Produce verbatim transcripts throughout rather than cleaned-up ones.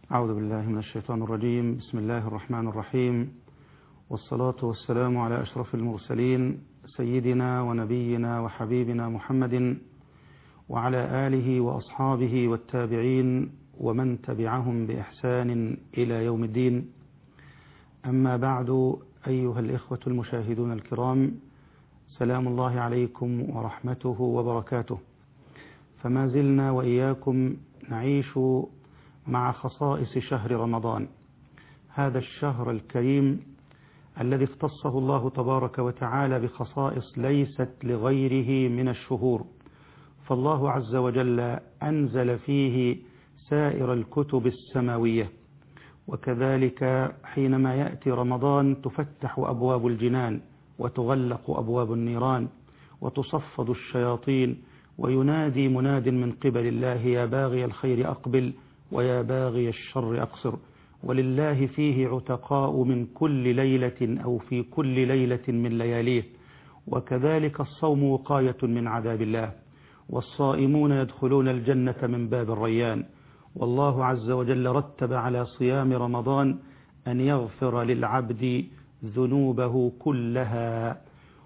أعوذ بالله من الشيطان الرجيم. بسم الله الرحمن الرحيم، والصلاة والسلام على أشرف المرسلين سيدنا ونبينا وحبيبنا محمد وعلى آله وأصحابه والتابعين ومن تبعهم بإحسان إلى يوم الدين. أما بعد، أيها الإخوة المشاهدون الكرام، سلام الله عليكم ورحمته وبركاته. فما زلنا وإياكم نعيش مع خصائص شهر رمضان، هذا الشهر الكريم الذي اختصه الله تبارك وتعالى بخصائص ليست لغيره من الشهور. فالله عز وجل أنزل فيه سائر الكتب السماوية، وكذلك حينما يأتي رمضان تفتح أبواب الجنان وتغلق أبواب النيران وتصفد الشياطين، وينادي مناد من قبل الله: يا باغي الخير أقبل ويا باغي الشر أقصر. ولله فيه عتقاء من كل ليلة أو في كل ليلة من لياليه. وكذلك الصوم وقاية من عذاب الله، والصائمون يدخلون الجنة من باب الريان. والله عز وجل رتب على صيام رمضان أن يغفر للعبد ذنوبه كلها.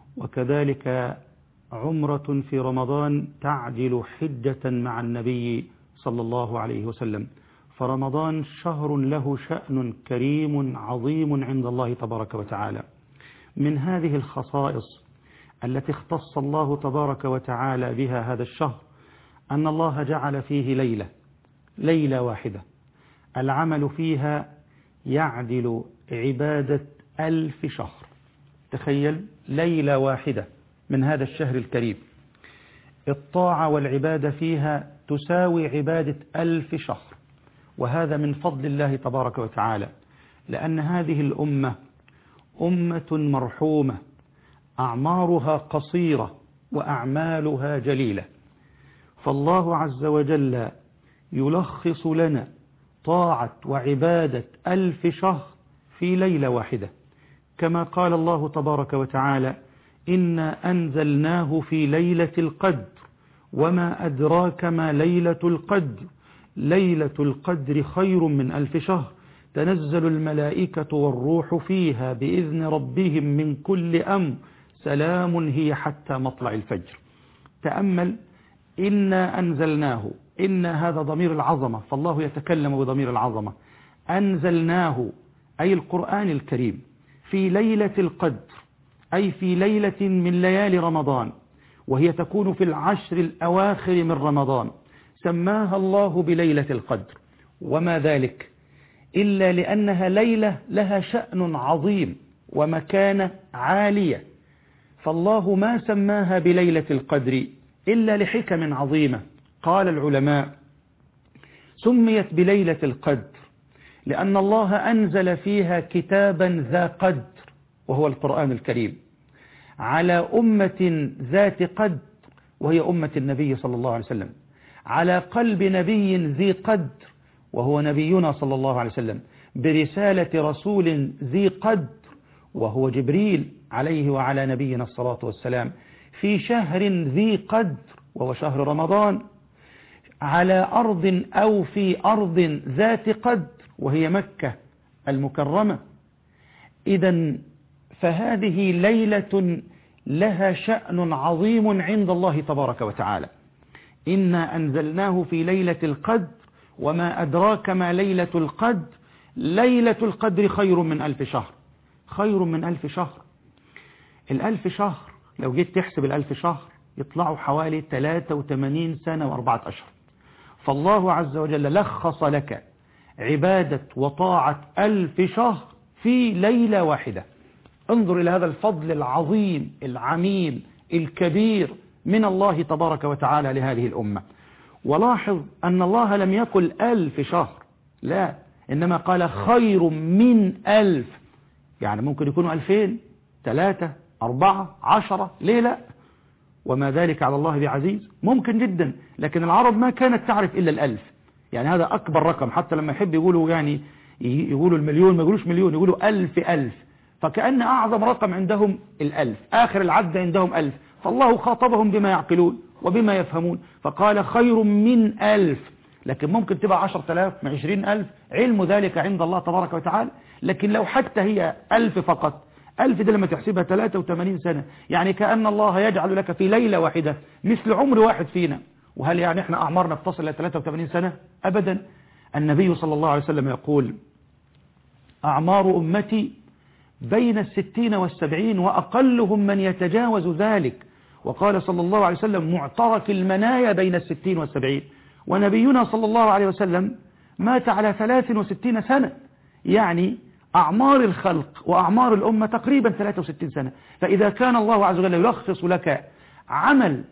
وكذلك عمرة في رمضان تعجل حجة مع النبي صلى الله عليه وسلم. فرمضان شهر له شأن كريم عظيم عند الله تبارك وتعالى. من هذه الخصائص التي اختص الله تبارك وتعالى بها هذا الشهر أن الله جعل فيه ليلة ليلة واحدة العمل فيها يعدل عبادة ألف شهر. تخيل، ليلة واحدة من هذا الشهر الكريم الطاعة والعبادة فيها تساوي عبادة ألف شهر. وهذا من فضل الله تبارك وتعالى، لأن هذه الأمة أمة مرحومة أعمارها قصيرة وأعمالها جليلة. فالله عز وجل يلخص لنا طاعة وعبادة ألف شهر في ليلة واحدة، كما قال الله تبارك وتعالى: إنا أنزلناه في ليلة القدر وما أدراك ما ليلة القدر ليلة القدر خير من ألف شهر تنزل الملائكة والروح فيها بإذن ربهم من كل أمر سلام هي حتى مطلع الفجر. تأمل، إنا أنزلناه، إن هذا ضمير العظمة، فالله يتكلم بضمير العظمة. أنزلناه أي القرآن الكريم في ليلة القدر، أي في ليلة من ليالي رمضان، وهي تكون في العشر الأواخر من رمضان. سماها الله بليلة القدر، وما ذلك إلا لأنها ليلة لها شأن عظيم ومكانة عالية. فالله ما سماها بليلة القدر إلا لحكم عظيمة. قال العلماء: سميت بليلة القدر لأن الله أنزل فيها كتابا ذا قدر، وهو القرآن الكريم، على أمة ذات قدر، وهي أمة النبي صلى الله عليه وسلم، على قلب نبي ذي قدر، وهو نبينا صلى الله عليه وسلم، برسالة رسول ذي قدر، وهو جبريل عليه وعلى نبينا الصلاة والسلام، في شهر ذي قدر، وهو شهر رمضان، على أرض أو في أرض ذات قدر، وهي مكة المكرمة. إذن فهذه ليلة لها شأن عظيم عند الله تبارك وتعالى. إنا أنزلناه في ليلة القدر وما أدراك ما ليلة القدر ليلة القدر خير من ألف شهر. خير من ألف شهر. الألف شهر لو جيت تحسب الألف شهر يطلعوا حوالي ثلاثة وثمانين سنة وأربعة أشهر. فالله عز وجل لخص لك عبادة وطاعة ألف شهر في ليلة واحدة. انظر إلى هذا الفضل العظيم العميم الكبير من الله تبارك وتعالى لهذه الأمة. ولاحظ أن الله لم يقل ألف شهر، لا، إنما قال خير من ألف. يعني ممكن يكونوا ألفين، ثلاثة، أربعة، عشرة، ليه لا؟ وما ذلك على الله بعزيز، ممكن جدا. لكن العرب ما كانت تعرف إلا الألف، يعني هذا أكبر رقم. حتى لما يحب يقولوا يعني يقولوا المليون ما يقولوش مليون، يقولوا ألف ألف. فكأن أعظم رقم عندهم الألف، آخر العد عندهم ألف. فالله خاطبهم بما يعقلون وبما يفهمون، فقال خير من ألف. لكن ممكن تبقى عشرة آلاف من عشرين ألف، علم ذلك عند الله تبارك وتعالى. لكن لو حتى هي ألف فقط، ألف دي لما تحسبها ثلاثة وثمانين سنة، يعني كأن الله يجعل لك في ليلة واحدة مثل عمر واحد فينا. وهل يعني احنا أعمارنا بتصل إلى ثلاثة وثمانين سنة؟ أبدا. النبي صلى الله عليه وسلم يقول أعمار أمتي بين الستين والسبعين وأقلهم من يتجاوز ذلك. وقال صلى الله عليه وسلم معترك المنايا بين الستين والسبعين. ونبينا صلى الله عليه وسلم مات على ثلاث وستين سنة، يعني أعمار الخلق وأعمار الأمة تقريبا ثلاث وستين سنة. فإذا كان الله عز وجل يلخص لك عمل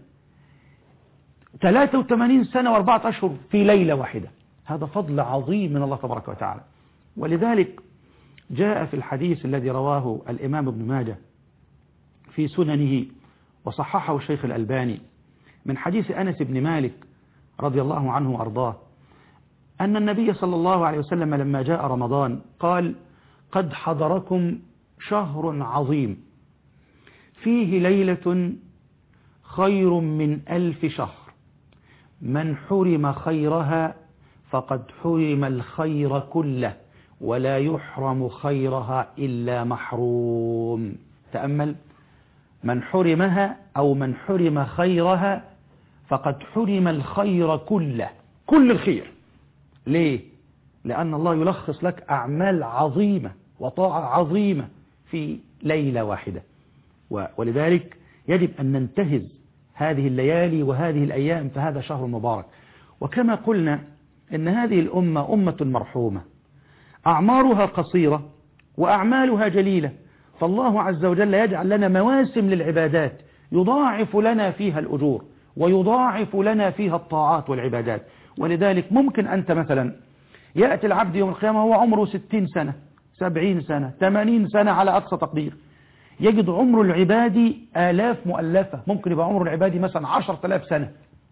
ثلاث وثمانين سنة وأربعة أشهر في ليلة واحدة، هذا فضل عظيم من الله تبارك وتعالى. ولذلك جاء في الحديث الذي رواه الإمام ابن ماجه في سننه وصححه الشيخ الألباني من حديث أنس بن مالك رضي الله عنه وأرضاه أن النبي صلى الله عليه وسلم لما جاء رمضان قال قد حضركم شهر عظيم فيه ليلة خير من ألف شهر، من حرم خيرها فقد حرم الخير كله ولا يحرم خيرها إلا محروم. تأمل، من حرمها أو من حرم خيرها فقد حرم الخير كله، كل الخير. ليه؟ لأن الله يلخص لك أعمال عظيمة وطاعة عظيمة في ليلة واحدة. ولذلك يجب أن ننتهز هذه الليالي وهذه الأيام فهذا شهر مبارك. وكما قلنا إن هذه الأمة أمة مرحومة أعمارها قصيرة وأعمالها جليلة، فالله عز وجل يجعل لنا مواسم للعبادات يضاعف لنا فيها الأجور ويضاعف لنا فيها الطاعات والعبادات. ولذلك ممكن أنت مثلا يأتي العبد يوم القيامة هو عمره ستين سنة سبعين سنة ثمانين سنة على أقصى تقدير، يجد عمر العبادي آلاف مؤلفة، ممكن يبقى عمر العبادي مثلا عشرة آلاف سنة،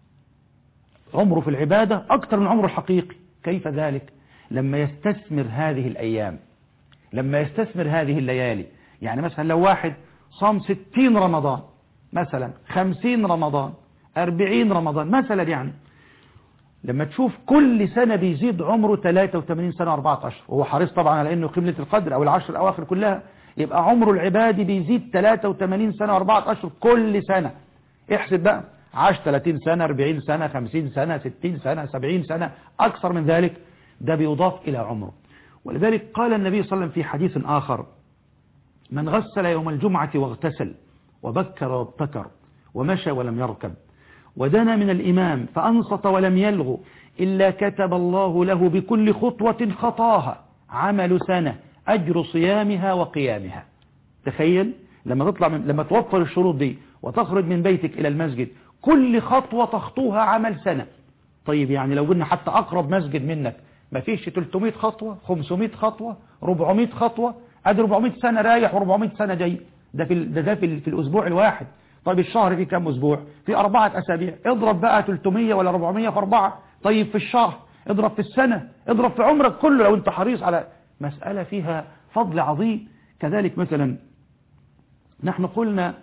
عمره في العبادة أكثر من عمره الحقيقي. كيف ذلك؟ لما يستثمر هذه الأيام، لما يستثمر هذه الليالي. يعني مثلا لو واحد صام ستين رمضان مثلا، خمسين رمضان، أربعين رمضان مثلا، يعني لما تشوف كل سنة بيزيد عمره ثلاثة وثمانين سنة أربعة أشهر، وهو حريص طبعا على أنه يقيم ليلة القدر أو العشر الأواخر كلها، يبقى عمره العبادي بيزيد ثلاثة وثمانين سنة أربعة أشهر كل سنة. احسب بقى، عاش ثلاثين سنة أربعين سنة خمسين سنة ستين سنة سبعين سنة أكثر من ذلك، ده بيضاف إلى عمره. ولذلك قال النبي صلى الله عليه وسلم في حديث آخر من غسل يوم الجمعة واغتسل وبكر وابتكر ومشى ولم يركب ودنا من الإمام فأنصت ولم يلغ إلا كتب الله له بكل خطوة خطاها عمل سنة أجر صيامها وقيامها. تخيل لما تطلع من لما توفر الشروط دي وتخرج من بيتك إلى المسجد كل خطوة تخطوها عمل سنة. طيب يعني لو قلنا حتى أقرب مسجد منك ما فيش ثلاثمائة خطوة خمسمائة خطوة أربعمائة خطوة، أدي أربعمائة سنة رايح وأربعمائة سنة جاي، ده في ده, ده في, في الأسبوع الواحد. طيب الشهر فيه كم أسبوع؟ في أربعة أسابيع، اضرب بقى ثلاثمائة ولا أربعمائة في أربعة. طيب في الشهر اضرب في السنة، اضرب في عمرك كله لو أنت حريص على مسألة فيها فضل عظيم. كذلك مثلا نحن قلنا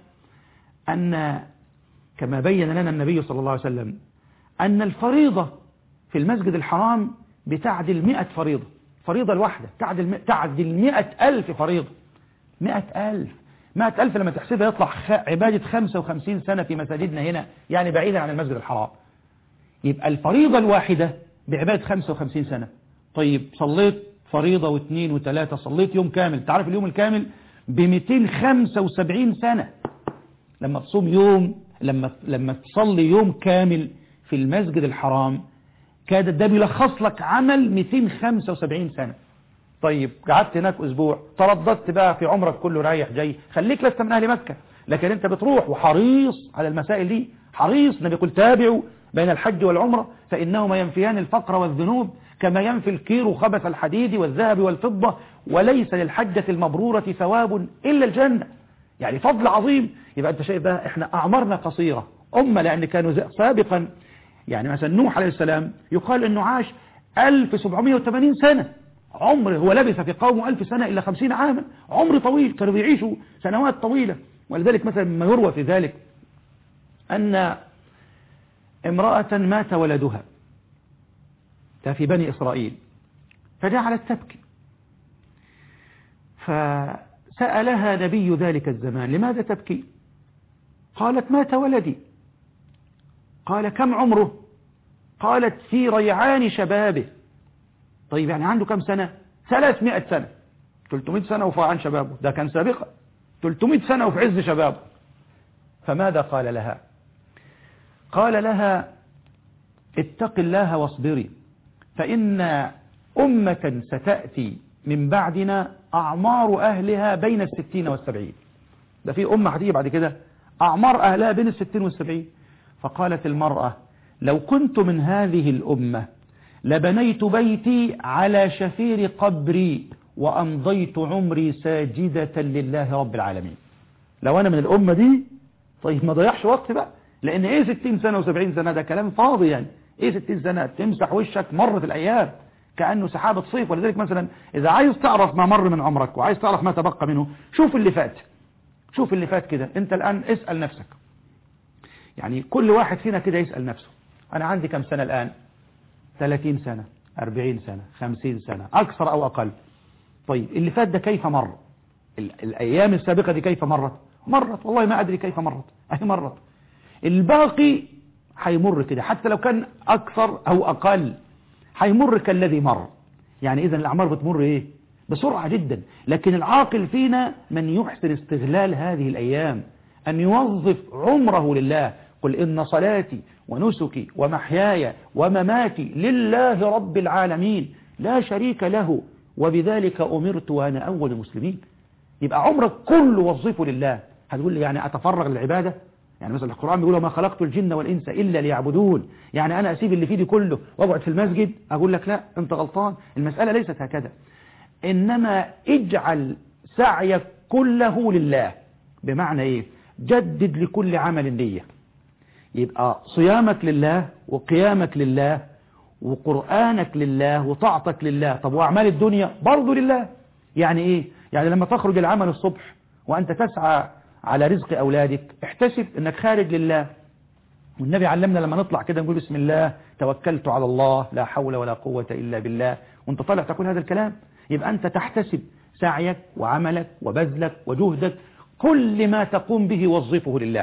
أن كما بين لنا النبي صلى الله عليه وسلم أن الفريضة في المسجد الحرام بتعدل مئة فريضة، فريضة الواحدة تعدل تعدل مئة ألف فريضة، مئة ألف مئة ألف لما تحسبها يطلع عبادة خمسة وخمسين سنة في مساجدنا هنا، يعني بعيدا عن المسجد الحرام. يبقى الفريضة الواحدة بعبادة خمسة وخمسين سنة. طيب صليت فريضة واثنين وثلاثة، صليت يوم كامل، تعرف اليوم الكامل بمئتين وخمسة وسبعين سنة. لما تصوم يوم، لما لما تصلي يوم كامل في المسجد الحرام كاد ده بيلخص لك عمل مئتين وخمسة وسبعين سنة. طيب قعدت هناك أسبوع، ترددت بقى في عمرك كله رايح جاي، خليك لست من أهل مكة، لكن أنت بتروح وحريص على المسائل دي، حريص. النبي يقول تابعوا بين الحج والعمرة فإنهما ينفيان الفقر والذنوب كما ينفي الكير خبث الحديد والذهب والفضة، وليس للحجة المبرورة ثواب إلا الجنة. يعني فضل عظيم. يبقى أنت شايف بقى إحنا أعمارنا قصيرة أمة، لأن كانوا سابقا يعني مثلا نوح عليه السلام يقال أنه عاش ألف وسبعمائة وثمانين سنة عمر، هو لبث في قومه ألف سنة إلا خمسين عاما، عمر طويل، كانوا بيعيشوا سنوات طويلة. ولذلك مثلا ما يروى في ذلك أن امرأة مات ولدها ده في بني إسرائيل، فجعلت تبكي، فسألها نبي ذلك الزمان: لماذا تبكي؟ قالت: مات ولدي. قال: كم عمره؟ قالت: في ريعان شبابه. طيب يعني عنده كم سنة؟ ثلاثمائة سنة، ثلاثمائة سنة وفي ريعان شبابه، ده كان سابقا ثلاثمائة سنة وفي عز شبابه. فماذا قال لها؟ قال لها: اتق الله واصبري، فإن أمة ستأتي من بعدنا أعمار أهلها بين الستين والسبعين. ده في أمة هتيجي بعد كده أعمار أهلها بين الستين والسبعين. فقالت المرأة: لو كنت من هذه الأمة لبنيت بيتي على شفير قبري وأمضيت عمري ساجدة لله رب العالمين. لو أنا من الأمة دي، طيب ما ضيعش وقت بقى، لأن إيه ستين سنة وسبعين سنة؟ ده كلام فاضي. يعني إيه ستين سنة؟ تمسح وشك مرت الأيام كأنه سحابة صيف. ولذلك مثلا إذا عايز تعرف ما مر من عمرك وعايز تعرف ما تبقى منه، شوف اللي فات، شوف اللي فات كده. أنت الآن اسأل نفسك، يعني كل واحد فينا كده يسأل نفسه: أنا عندي كم سنة الآن؟ ثلاثين سنة، أربعين سنة، خمسين سنة، أكثر أو أقل. طيب اللي فات ده كيف مر؟ الأيام السابقة دي كيف مرت؟ مرت والله ما أدري كيف مرت، أهي مرت. الباقي هيمر كده، حتى لو كان أكثر أو أقل هيمر كالذي مر. يعني إذن الأعمار بتمر إيه؟ بسرعة جدا. لكن العاقل فينا من يحسن استغلال هذه الأيام، أن يوظف عمره لله. قل إن صلاتي ونسكي ومحياي ومماتي لله رب العالمين لا شريك له وبذلك أمرت وأنا أول المسلمين. يبقى عمرك كله وظفه لله. هتقول لي يعني أتفرغ للعبادة؟ يعني مثلا القرآن بيقول: ما خلقت الجن والإنس إلا ليعبدون. يعني أنا أسيب اللي في دي كله وأقعد في المسجد؟ أقول لك لا، أنت غلطان. المسألة ليست هكذا، إنما اجعل سعيك كله لله. بمعنى إيه؟ جدد لكل عمل نية. يبقى صيامك لله، وقيامك لله، وقرآنك لله، وطاعتك لله. طب وأعمال الدنيا برضو لله. يعني إيه؟ يعني لما تخرج العمل الصبح وأنت تسعى على رزق أولادك، احتسب أنك خارج لله. والنبي علمنا لما نطلع كده نقول: بسم الله توكلت على الله لا حول ولا قوة إلا بالله. وانت طالع تقول هذا الكلام، يبقى أنت تحتسب سعيك وعملك وبذلك وجهدك، كل ما تقوم به وظفه لله.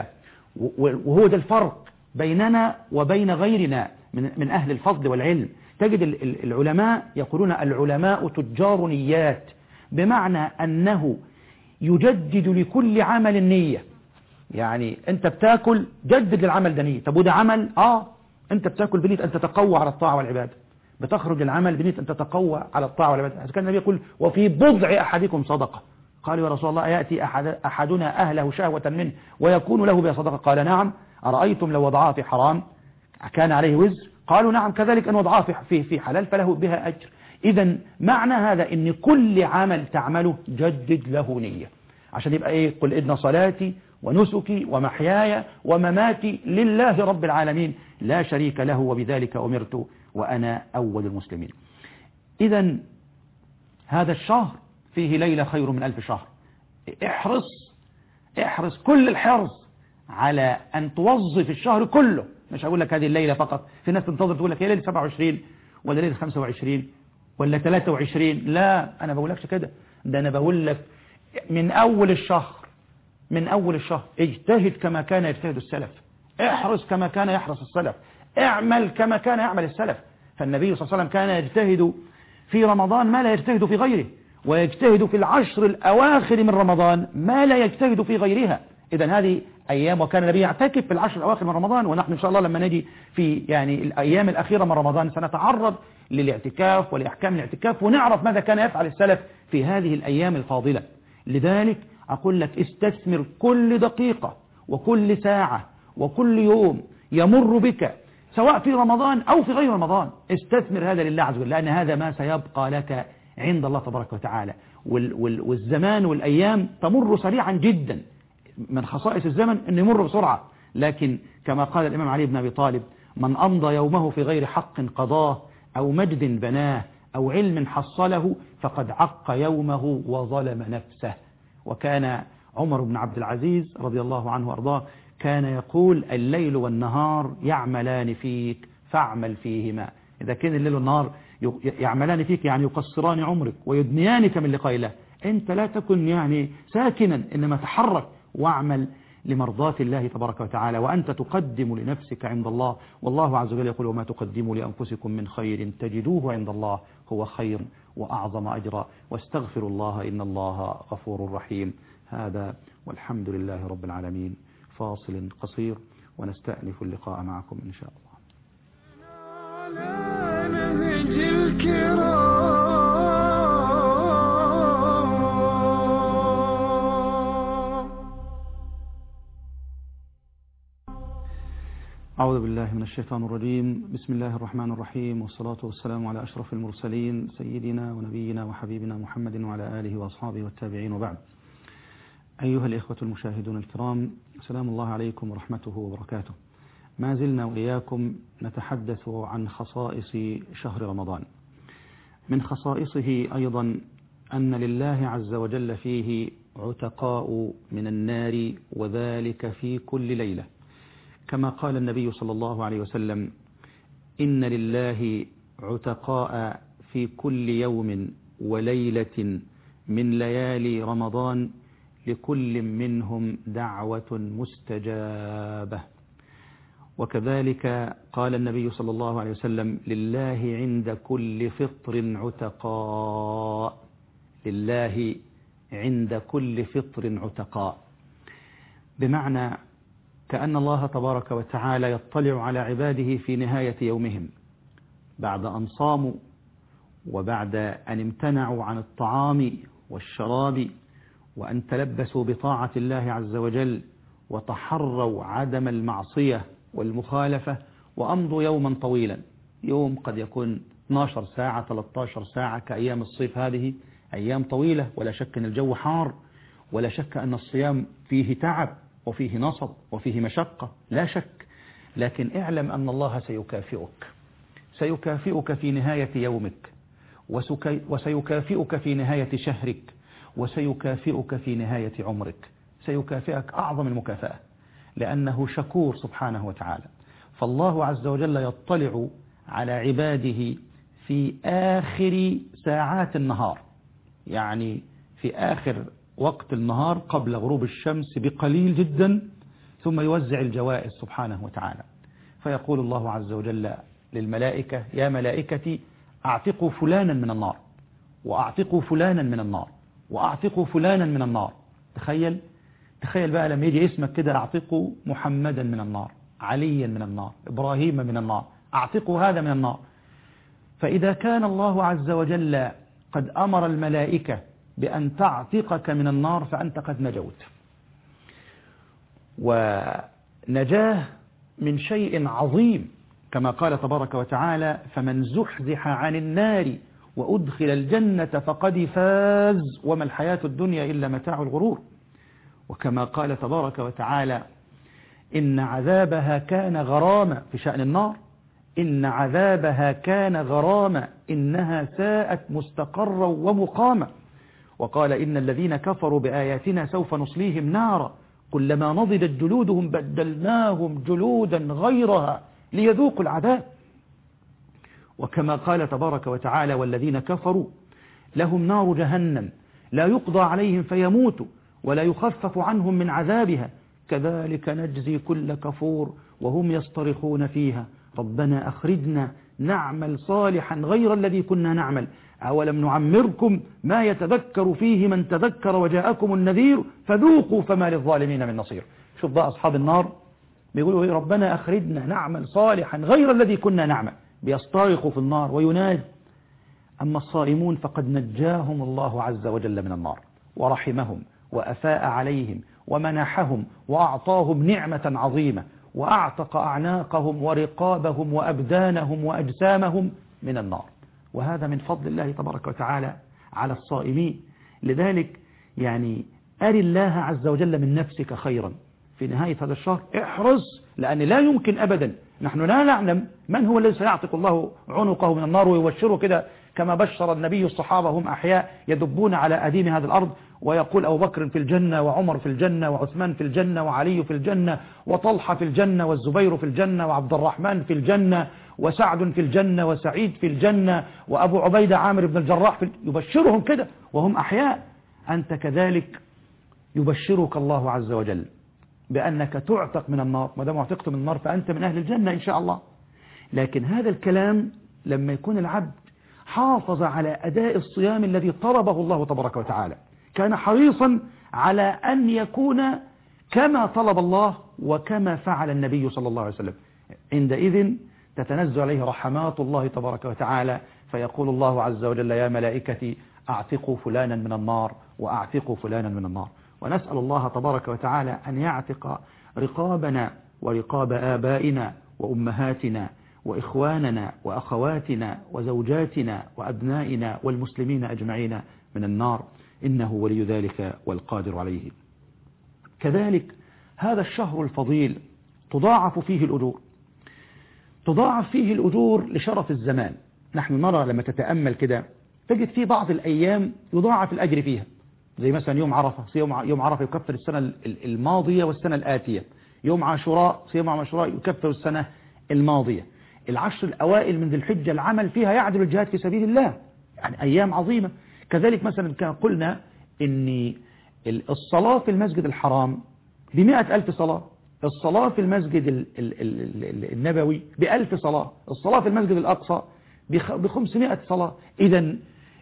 وهو ده الفرق بيننا وبين غيرنا من من أهل الفضل والعلم. تجد العلماء يقولون: العلماء تجار نيات، بمعنى أنه يجدد لكل عمل النية. يعني أنت بتاكل، جدد للعمل ده نية. طب وده عمل؟ آه أنت بتاكل بنية أن تتقوى على الطاعة والعبادة، بتخرج العمل بنية أن تتقوى على الطاعة والعبادة. كان النبي يقول: وفي بضع أحدكم صدقة. قالوا: يا رسول الله يأتي أحد أحدنا أهله شهوة منه ويكون له بها صدقة؟ قال: نعم. أرأيتم لو وضعها في حرام كان عليه وزر؟ قالوا: نعم. كذلك أن وضعها في في حلال فله بها أجر. إذا معنى هذا أن كل عمل تعمله جدد له نية، عشان يبقى إيه؟ قل إن صلاتي ونسكي ومحياي ومماتي لله رب العالمين لا شريك له وبذلك أمرت وأنا أول المسلمين. إذا هذا الشهر فيه ليلة خير من ألف شهر. احرص احرص كل الحرص على أن توظف الشهر كله. مش هقول لك هذه الليلة فقط. في ناس تنتظر تقول لك هي ليلة سبعة وعشرين ولا ليلة خمسة وعشرين ولا ثلاثة وعشرين. لا، أنا بقولكش كده. ده أنا بقول لك من أول الشهر، من أول الشهر اجتهد كما كان يجتهد السلف، احرص كما كان يحرص السلف، اعمل كما كان يعمل السلف. فالنبي صلى الله عليه وسلم كان يجتهد في رمضان ما لا يجتهد في غيره، ويجتهد في العشر الأواخر من رمضان ما لا يجتهد في غيرها. إذا هذه أيام، وكان النبي يعتكف في العشر الأواخر من رمضان. ونحن إن شاء الله لما نجي في يعني الأيام الأخيرة من رمضان سنتعرض للاعتكاف ولأحكام الاعتكاف، ونعرف ماذا كان يفعل السلف في هذه الأيام الفاضلة. لذلك أقول لك استثمر كل دقيقة وكل ساعة وكل يوم يمر بك سواء في رمضان أو في غير رمضان. استثمر هذا لله عز وجل، لأن هذا ما سيبقى لك عند الله تبارك وتعالى. والزمان والأيام تمر سريعا جدا. من خصائص الزمن أن يمر بسرعة، لكن كما قال الإمام علي بن أبي طالب: من أمضى يومه في غير حق قضاه أو مجد بناه أو علم حصله فقد عق يومه وظلم نفسه. وكان عمر بن عبد العزيز رضي الله عنه وأرضاه كان يقول: الليل والنهار يعملان فيك فاعمل فيهما. إذا كان الليل والنهار يعملان فيك يعني يقصران عمرك ويدنيانك من لقاء الله، أنت لا تكن يعني ساكنا، إنما تحرك واعمل لمرضاة الله تبارك وتعالى، وأنت تقدم لنفسك عند الله. والله عز وجل يقول: وما تقدموا لأنفسكم من خير تجدوه عند الله هو خير وأعظم أجرا، واستغفروا الله إن الله غفور رحيم. هذا والحمد لله رب العالمين. فاصل قصير ونستأنف اللقاء معكم إن شاء الله. أعوذ بالله من الشيطان الرجيم. بسم الله الرحمن الرحيم، والصلاة والسلام على أشرف المرسلين سيدنا ونبينا وحبيبنا محمد وعلى آله وأصحابه والتابعين، وبعد. أيها الإخوة المشاهدون الكرام، سلام الله عليكم ورحمته وبركاته. ما زلنا وإياكم نتحدث عن خصائص شهر رمضان. من خصائصه أيضا أن لله عز وجل فيه عتقاء من النار، وذلك في كل ليلة، كما قال النبي صلى الله عليه وسلم: إن لله عتقاء في كل يوم وليلة من ليالي رمضان لكل منهم دعوة مستجابة. وكذلك قال النبي صلى الله عليه وسلم: لله عند كل فطر عتقاء، لله عند كل فطر عتقاء، بمعنى كأن الله تبارك وتعالى يطلع على عباده في نهاية يومهم بعد أن صاموا وبعد أن امتنعوا عن الطعام والشراب وأن تلبسوا بطاعة الله عز وجل وتحروا عدم المعصية والمخالفة، وأمضوا يوما طويلا. يوم قد يكون اثنتا عشرة ساعة ثلاثة عشر ساعة كأيام الصيف، هذه أيام طويلة، ولا شك أن الجو حار، ولا شك أن الصيام فيه تعب وفيه نصب وفيه مشقة، لا شك. لكن اعلم أن الله سيكافئك، سيكافئك في نهاية يومك، وسيكافئك في نهاية شهرك، وسيكافئك في نهاية عمرك، سيكافئك أعظم المكافأة، لأنه شكور سبحانه وتعالى. فالله عز وجل يطلع على عباده في آخر ساعات النهار، يعني في آخر وقت النهار قبل غروب الشمس بقليل جدا، ثم يوزع الجوائز سبحانه وتعالى. فيقول الله عز وجل للملائكة: يا ملائكتي أعتقوا فلانا من النار، وأعتقوا فلانا من النار، وأعتقوا فلانا من النار. تخيل تخيل بقى لما يجي اسمك كده: أعتقوا محمدا من النار، عليا من النار، إبراهيم من النار، أعتقوا هذا من النار. فإذا كان الله عز وجل قد أمر الملائكة بأن تعتقك من النار، فأنت قد نجوت، ونجاه من شيء عظيم، كما قال تبارك وتعالى: فمن زحزح عن النار وأدخل الجنة فقد فاز وما الحياة الدنيا إلا متاع الغرور. وكما قال تبارك وتعالى: إن عذابها كان غراما، في شأن النار: إن عذابها كان غراما إنها ساءت مستقرا ومقاما. وقال: إن الذين كفروا بآياتنا سوف نصليهم نارا كلما نضجت جلودهم بدلناهم جلودا غيرها ليذوقوا العذاب. وكما قال تبارك وتعالى: والذين كفروا لهم نار جهنم لا يقضى عليهم فيموتوا ولا يخفف عنهم من عذابها كذلك نجزي كل كفور وهم يصطرخون فيها ربنا أخرجنا نعمل صالحا غير الذي كنا نعمل أولم نعمركم ما يتذكر فيه من تذكر وجاءكم النذير فذوقوا فما للظالمين من نصير. شوف بقى أصحاب النار بيقولوا: ربنا أخرجنا نعمل صالحا غير الذي كنا نعمل، بيصطرخوا في النار وينادي. أما الصائمون فقد نجاهم الله عز وجل من النار ورحمهم وأفاء عليهم ومنحهم وأعطاهم نعمة عظيمة وأعتق أعناقهم ورقابهم وأبدانهم وأجسامهم من النار، وهذا من فضل الله تبارك وتعالى على الصائمين. لذلك يعني أري الله عز وجل من نفسك خيرا في نهاية هذا الشهر، احرص، لأن لا يمكن أبدا، نحن لا نعلم من هو الذي سيعتق الله عنقه من النار ويبشره كده كما بشر النبي الصحابة هم أحياء يدبون على أديم هذه الأرض ويقول أبو بكر في الجنة وعمر في الجنة وعثمان في الجنة وعلي في الجنة وطلحة في الجنة والزبير في الجنة وعبد الرحمن في الجنة وسعد في الجنة وسعيد في الجنة وأبو عبيدة عامر بن الجراح في يبشرهم كده وهم أحياء. أنت كذلك يبشرك الله عز وجل بأنك تعتق من النار، ما دام اعتقت من النار فأنت من أهل الجنة إن شاء الله. لكن هذا الكلام لما يكون العبد حافظ على أداء الصيام الذي طلبه الله تبارك وتعالى، كان حريصا على أن يكون كما طلب الله وكما فعل النبي صلى الله عليه وسلم، عندئذ تتنزل عليه رحمات الله تبارك وتعالى، فيقول الله عز وجل يا ملائكتي أعتقوا فلانا من النار وأعتقوا فلانا من النار. ونسأل الله تبارك وتعالى أن يعتق رقابنا ورقاب آبائنا وأمهاتنا وإخواننا وأخواتنا وزوجاتنا وأبنائنا والمسلمين أجمعين من النار، إنه ولي ذلك والقادر عليه. كذلك هذا الشهر الفضيل تضاعف فيه الأجور، تضاعف فيه الأجور لشرف الزمان. نحن نرى لما تتأمل كده تجد في بعض الأيام يضاعف الأجر فيها، زي مثلا يوم عرفة، يوم عرفة يكفر السنة الماضية والسنة الآتية، يوم عاشوراء صيام عاشوراء يكفر السنة الماضية، العشر الأوائل من ذي الحجة العمل فيها يعدل الجهاد في سبيل الله، يعني أيام عظيمة. كذلك مثلا كان قلنا إن الصلاة في المسجد الحرام بمئة ألف صلاة، الصلاة في المسجد النبوي بألف صلاة، الصلاة في المسجد الأقصى بخمسمائة صلاة. إذن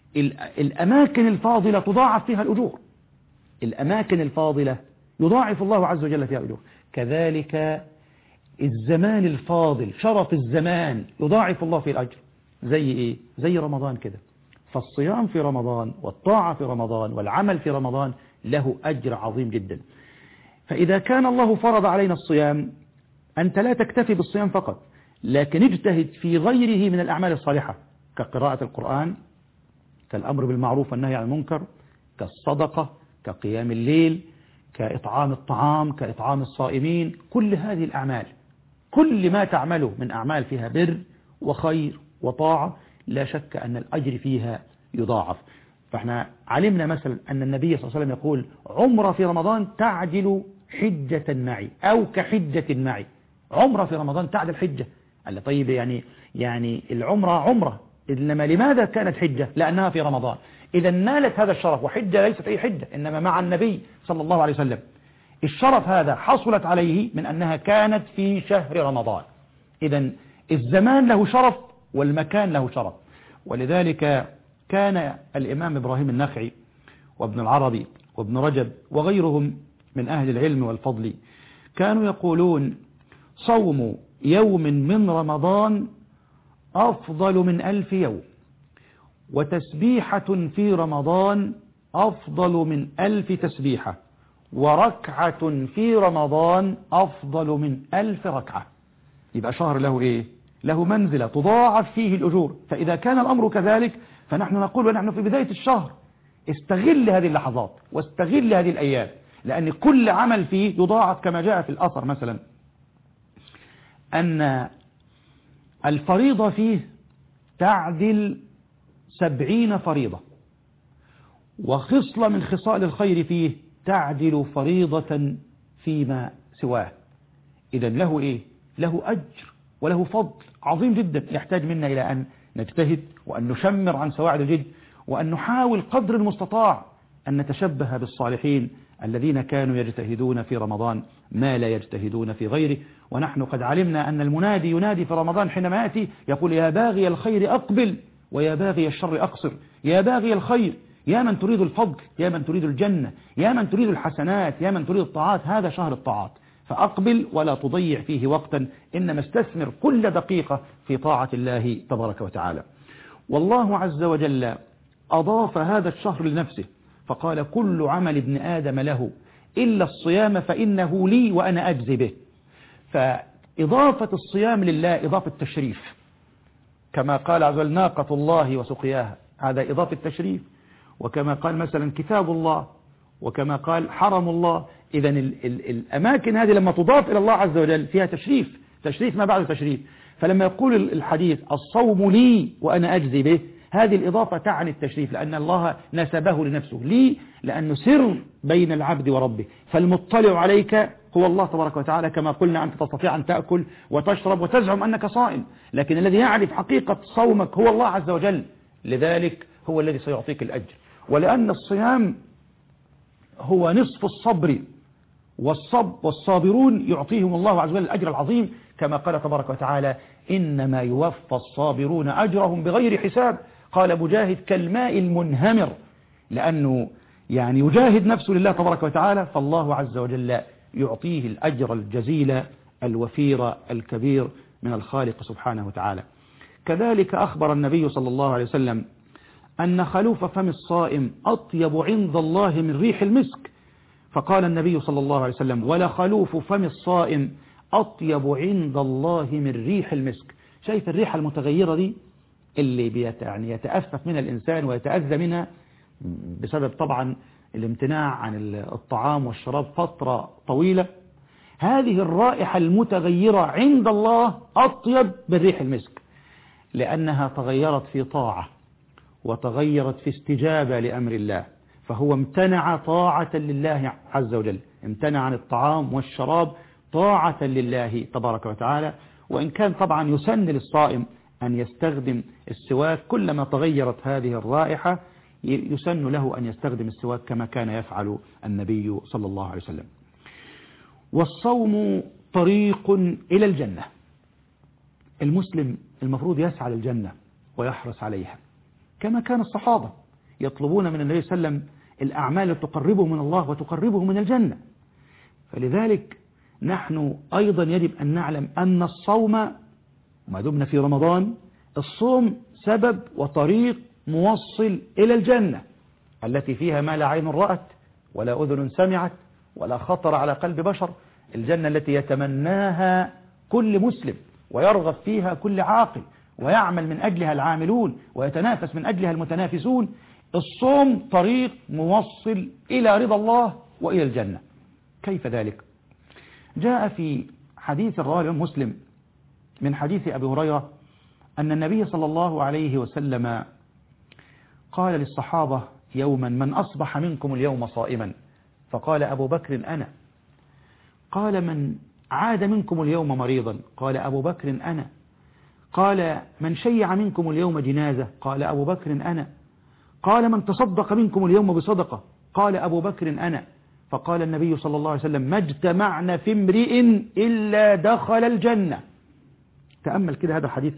الأماكن الفاضلة تضاعف فيها الأجور، الأماكن الفاضلة يضاعف الله عز وجل فيها الأجور. كذلك الزمان الفاضل، شرف الزمان يضاعف الله فيه الأجر. زي إيه؟ زي رمضان كده، فالصيام في رمضان والطاعة في رمضان والعمل في رمضان له أجر عظيم جدا. فإذا كان الله فرض علينا الصيام أنت لا تكتفي بالصيام فقط، لكن اجتهد في غيره من الأعمال الصالحة كقراءة القرآن، كالأمر بالمعروف والنهي عن المنكر، كالصدقة، كقيام الليل، كإطعام الطعام، كإطعام الصائمين. كل هذه الأعمال، كل ما تعمله من أعمال فيها بر وخير وطاعة لا شك أن الأجر فيها يضاعف. فاحنا علمنا مثلا أن النبي صلى الله عليه وسلم يقول عمرة في رمضان تعدل حجة معي أو كحجة معي. عمرة في رمضان تعدل حجة. قال طيب يعني يعني العمرة عمرة، إنما لماذا كانت حجة؟ لأنها في رمضان. إذا نالت هذا الشرف، وحجة ليست أي حجة إنما مع النبي صلى الله عليه وسلم. الشرف هذا حصلت عليه من أنها كانت في شهر رمضان. إذا الزمان له شرف والمكان له شرف. ولذلك كان الإمام إبراهيم النخعي وابن العربي وابن رجب وغيرهم من أهل العلم والفضل كانوا يقولون صوم يوم من رمضان أفضل من ألف يوم، وتسبيحة في رمضان أفضل من ألف تسبيحة، وركعة في رمضان أفضل من ألف ركعة. يبقى شهر له إيه؟ له منزلة تضاعف فيه الأجور. فإذا كان الأمر كذلك فنحن نقول ونحن في بداية الشهر استغل هذه اللحظات واستغل هذه الأيام، لأن كل عمل فيه يضاعف. كما جاء في الأثر مثلا أن الفريضة فيه تعدل سبعين فريضة، وخصلة من خصال الخير فيه تعدل فريضة فيما سواه. إذا له إيه؟ له أجر وله فضل عظيم جدا. يحتاج منا إلى أن نجتهد وأن نشمر عن سواعد الجد، وأن نحاول قدر المستطاع أن نتشبه بالصالحين الذين كانوا يجتهدون في رمضان ما لا يجتهدون في غيره. ونحن قد علمنا أن المنادي ينادي في رمضان حينما يأتي يقول يا باغي الخير أقبل ويا باغي الشر أقصر. يا باغي الخير، يا من تريد الفضل، يا من تريد الجنة، يا من تريد الحسنات، يا من تريد الطاعات، هذا شهر الطاعات، فأقبل ولا تضيع فيه وقتا، إنما استثمر كل دقيقة في طاعة الله تبارك وتعالى. والله عز وجل أضاف هذا الشهر لنفسه فقال كل عمل ابن آدم له إلا الصيام فإنه لي وأنا أجزي به. فإضافة الصيام لله إضافة تشريف، كما قال عز وجل ناقة الله وسقياها، هذا إضافة تشريف. وكما قال مثلا كتاب الله، وكما قال حرم الله. إذا الأماكن هذه لما تضاف إلى الله عز وجل فيها تشريف، تشريف ما بعد تشريف. فلما يقول الحديث الصوم لي وأنا أجزي به، هذه الإضافة تعني التشريف، لأن الله نسبه لنفسه. ليه؟ لأنه سر بين العبد وربه، فالمطلع عليك هو الله تبارك وتعالى. كما قلنا أنت تستطيع أن تأكل وتشرب وتزعم أنك صائم، لكن الذي يعرف حقيقة صومك هو الله عز وجل، لذلك هو الذي سيعطيك الأجر. ولأن الصيام هو نصف الصبر، والصب والصابرون يعطيهم الله عز وجل الأجر العظيم، كما قال تبارك وتعالى إنما يوفى الصابرون أجرهم بغير حساب. قال مجاهد كالماء المنهمر، لأنه يعني يجاهد نفسه لله تبارك وتعالى، فالله عز وجل يعطيه الأجر الجزيل الوفير الكبير من الخالق سبحانه وتعالى. كذلك أخبر النبي صلى الله عليه وسلم أن خلوف فم الصائم أطيب عند الله من ريح المسك، فقال النبي صلى الله عليه وسلم ولخلوف فم الصائم أطيب عند الله من ريح المسك. شايف الريحة المتغيرة دي اللي بيت يعني يتأفف منها الإنسان ويتأذى منها بسبب طبعا الامتناع عن الطعام والشراب فترة طويلة، هذه الرائحة المتغيرة عند الله أطيب من ريح المسك، لأنها تغيرت في طاعة وتغيرت في استجابة لأمر الله، فهو امتنع طاعة لله عز وجل، امتنع عن الطعام والشراب طاعة لله تبارك وتعالى. وإن كان طبعا يسن للصائم أن يستخدم السواك كلما تغيرت هذه الرائحة، يسن له أن يستخدم السواك كما كان يفعل النبي صلى الله عليه وسلم. والصوم طريق إلى الجنة، المسلم المفروض يسعى للجنة ويحرص عليها، كما كان الصحابة يطلبون من النبي صلى الله عليه وسلم الأعمال التي تقربه من الله وتقربه من الجنة. فلذلك نحن أيضا يجب أن نعلم أن الصوم ما دمنا في رمضان، الصوم سبب وطريق موصل إلى الجنة التي فيها ما لا عين رأت ولا أذن سمعت ولا خطر على قلب بشر، الجنة التي يتمناها كل مسلم ويرغب فيها كل عاقل ويعمل من أجلها العاملون ويتنافس من أجلها المتنافسون. الصوم طريق موصل إلى رضا الله وإلى الجنة. كيف ذلك؟ جاء في حديث رواه الإمام مسلم من حديث أبي هريرة أن النبي صلى الله عليه وسلم قال للصحابة يوما من أصبح منكم اليوم صائما؟ فقال أبو بكر أنا. قال من عاد منكم اليوم مريضا؟ قال أبو بكر أنا. قال من شيع منكم اليوم جنازة؟ قال أبو بكر أنا. قال من تصدق منكم اليوم بصدقة؟ قال أبو بكر أنا. فقال النبي صلى الله عليه وسلم ما اجتمعنا في امرئ إلا دخل الجنة. تأمل كده هذا الحديث،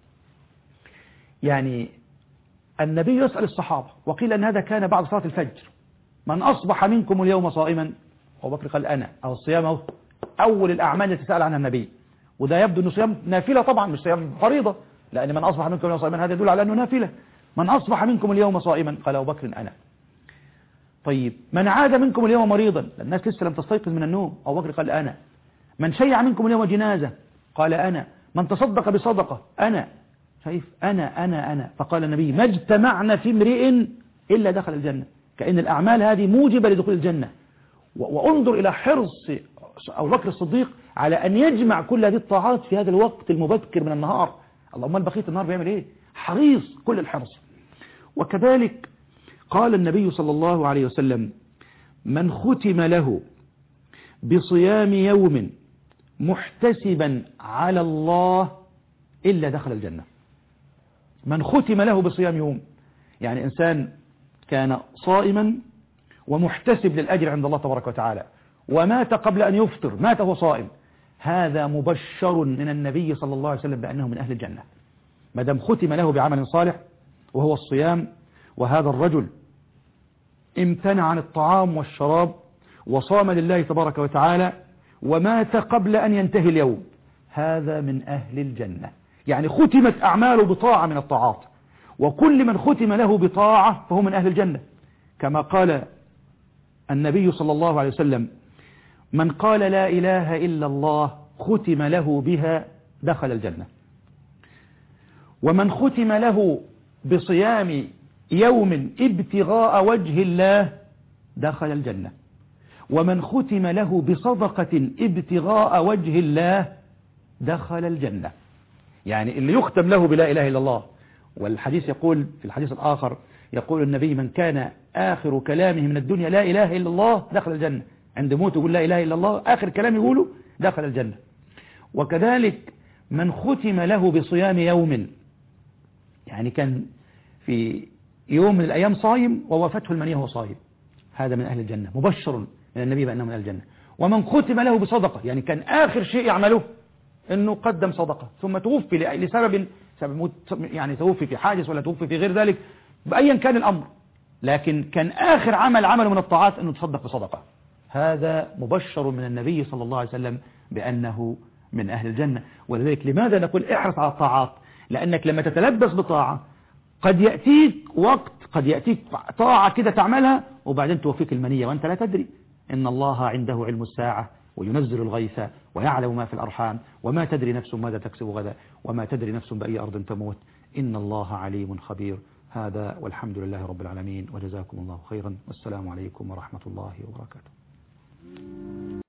يعني النبي يسأل الصحابة، وقيل أن هذا كان بعد صلاة الفجر، من أصبح منكم اليوم صائما؟ أبو بكر قال أنا. أو الصيام أو أول الأعمال التي سأل عنها النبي، وده يبدو أنه صيام نافلة طبعا مش صيام فريضة، لأن من أصبح منكم اليوم صائما هذا يدل على أنه نافلة. من أصبح منكم اليوم صائما؟ قال أبو بكر أنا. طيب من عاد منكم اليوم مريضا؟ الناس لسه لم تستيقظ من النوم، أبو بكر قال أنا. من شيع منكم اليوم جنازة؟ قال أنا. من تصدق بصدقة؟ أنا. شايف أنا أنا أنا. فقال النبي ما اجتمعنا في امرئ إلا دخل الجنة، كأن الأعمال هذه موجبة لدخول الجنة. وانظر إلى حرص أبو بكر الصديق على أن يجمع كل هذه الطاعات في هذا الوقت المبكر من النهار. اللهم البقية النهار بيعمل إيه؟ حريص كل الحرص. وكذلك قال النبي صلى الله عليه وسلم من ختم له بصيام يوم محتسبا على الله إلا دخل الجنة. من ختم له بصيام يوم، يعني إنسان كان صائما ومحتسب للأجر عند الله تبارك وتعالى ومات قبل أن يفطر، مات وهو صائم، هذا مبشر من النبي صلى الله عليه وسلم بأنه من أهل الجنة ما دام ختم له بعمل صالح وهو الصيام. وهذا الرجل امتنع عن الطعام والشراب وصام لله تبارك وتعالى ومات قبل أن ينتهي اليوم، هذا من أهل الجنة. يعني ختمت أعماله بطاعة من الطاعات، وكل من ختم له بطاعة فهو من أهل الجنة، كما قال النبي صلى الله عليه وسلم من قال لا إله إلا الله ختم له بها دخل الجنة. ومن ختم له بصيام يوم ابتغاء وجه الله دخل الجنة. ومن ختم له بصدقة ابتغاء وجه الله دخل الجنة. يعني اللي يختم له بلا إله إلا الله والحديث يقول في الحديث الآخر، يقول النبي: من كان آخر كلامه من الدنيا لا إله إلا الله دخل الجنة. عند موته يقول لا إله إلا الله، آخر كلام يقوله دخل الجنة. وكذلك من ختم له بصيام يوم، يعني كان في يوم من الأيام صايم ووافته المنية وهو صايم، هذا من أهل الجنة، مبشر من النبي بأنه من أهل الجنة. ومن ختم له بصدقة، يعني كان آخر شيء يعمله أنه قدم صدقة ثم توفي لسبب سبب يعني توفي في حادث ولا توفي في غير ذلك، بأيا كان الأمر، لكن كان آخر عمل عمله من الطاعات أنه تصدق بصدقة، هذا مبشر من النبي صلى الله عليه وسلم بأنه من أهل الجنة. ولذلك لماذا نقول احرص على الطاعات؟ لأنك لما تتلبس بطاعة قد يأتيك وقت، قد يأتيك طاعة كده تعملها وبعدين توفيك المنية وأنت لا تدري. إن الله عنده علم الساعة وينزل الغيث ويعلم ما في الأرحام وما تدري نفس ماذا تكسب غدا وما تدري نفس بأي أرض تموت، إن الله عليم خبير. هذا والحمد لله رب العالمين، وجزاكم الله خيرا، والسلام عليكم ورحمة الله وبركاته.